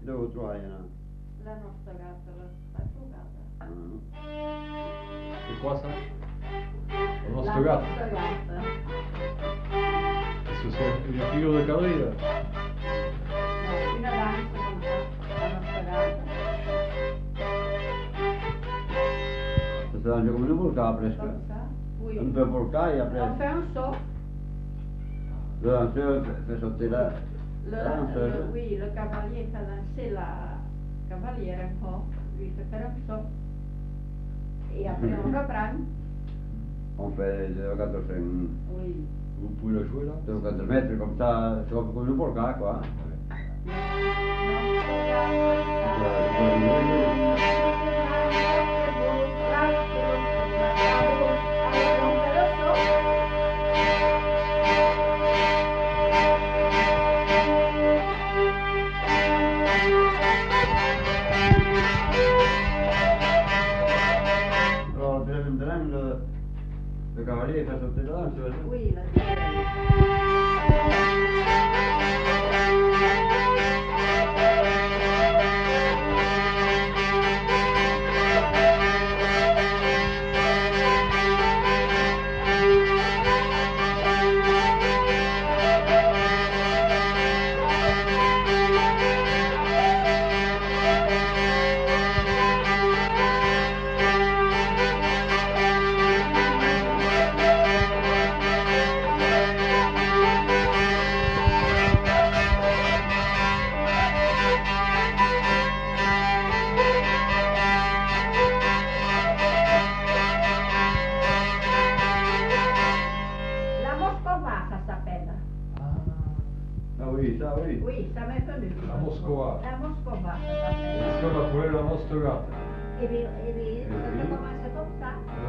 Dove trovagliano? La nostra gatta, l'ha trovata. Che cosa? La La nostra gatta. nostra gatta. Questo è il figlio del cavaliere. No, fino adesso con la nostra gatta. Se anche come non porcava presto. Comme ça. Oui. Non può porcare après. Enfin, sauf Le lanceur fait sauter la... oui, le cavalier fait lancer la cavalière encore. Lui fait faire un saut. Et après on reprend. On fait 14 Oui. Vous pouvez la jouer là? 4 mètres comme ça, c'est comme une porca quoi. Alors, le cavalier fait sauter la lanceuse. Oui, la Moscova, ça s'appelle. Ah oui, ça oui. Oui, ça m'est venu. La Moscova. La Moscova, ça s'appelle. Questa è quella la nostra gatta. Et puis, ça commence comme ça.